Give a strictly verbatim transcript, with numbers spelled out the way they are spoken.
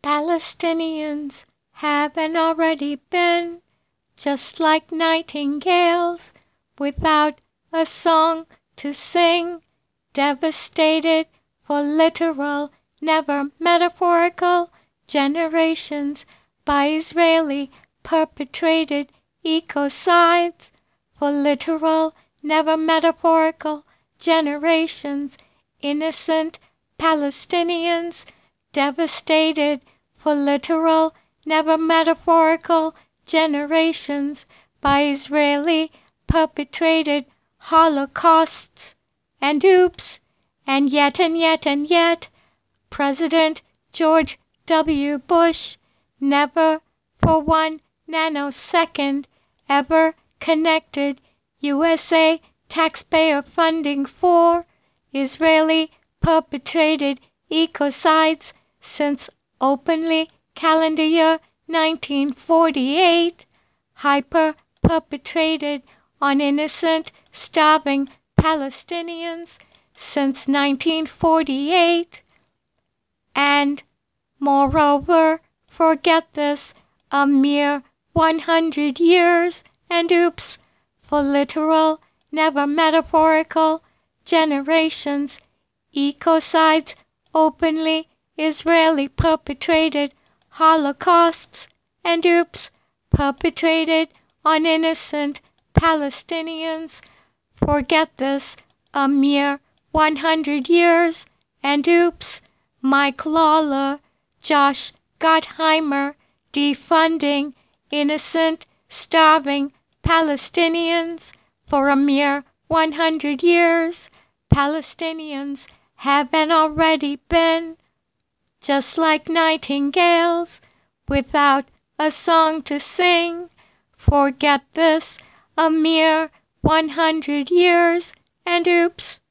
Palestinians haven't already been just like nightingales without a song to sing, devastated for literal, never metaphorical generations by Israeli perpetrated ecocides, for literal, never metaphorical generations, innocent Palestinians devastated for literal, never metaphorical generations by Israeli perpetrated holocausts. And oops, and yet and yet and yet, President George W. Bush never for one nanosecond ever connected U S A taxpayer funding for Israeli perpetrated ecocides since openly calendar year nineteen forty-eight, hyper-perpetrated on innocent, starving Palestinians since nineteen forty-eight, and, moreover, forget this, a mere one hundred years, and oops, for literal, never metaphorical, generations, ecocides, openly Israeli perpetrated holocausts, and oops, perpetrated on innocent Palestinians. Forget this, a mere one hundred years, and oops, Mike Lawler, Josh Gottheimer, defunding innocent, starving Palestinians for a mere one hundred years. Palestinians haven't already been just like nightingales without a song to sing. Forget this, a mere one hundred years, and oops.